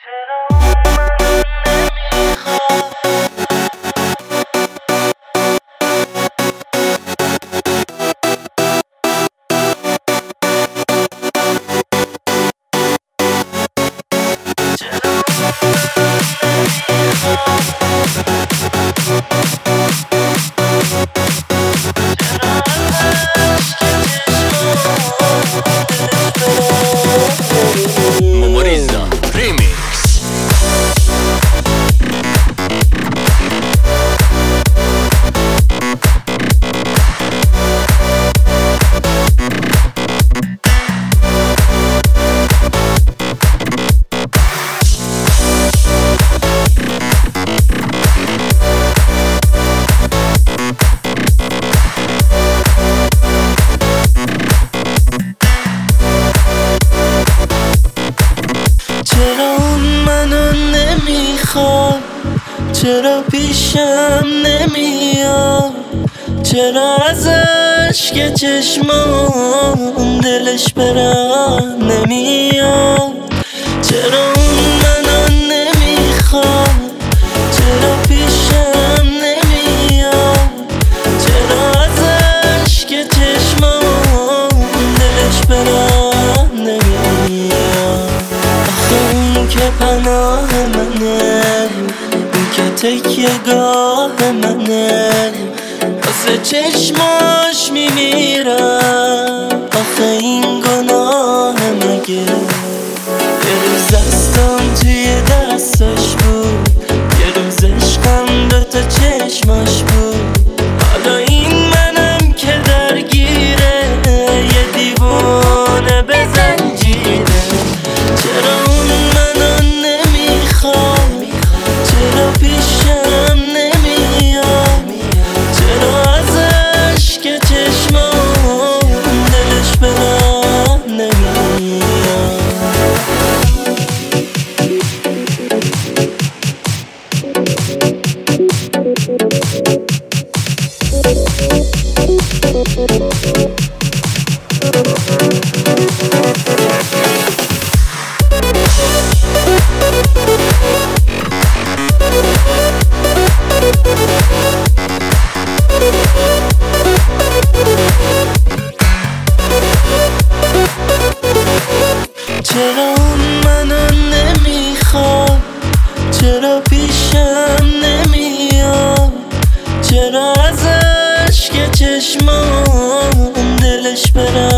Memoriza Remix. چرا منو نمیخواد، چرا پیشم نمیاد، چرا از اشک چشمام دلش برم نمیاد. چرا منو نمیخواد، چرا پیشم نمیاد، چرا از اشک چشمام دلش برم نمیاد. اون که پناه منه، اون که تکیه گاه منه، واسه چشماش میمیرم. آخه این گناه مگه؟ یه روز دستم توی دستاش بود، یه روز عشقم دوتا چشماش بود. حالا این منم که درگیره یه دیوانه به زنجیره. چرا اون منو نمیخواد، چرا پیشم نمیاد، چرا از اشک چشمام دلش برم نمیاد. چرا اون منو نمیخواد، چرا پیشم نمیاد، چرا از اشک چشمام دلش برم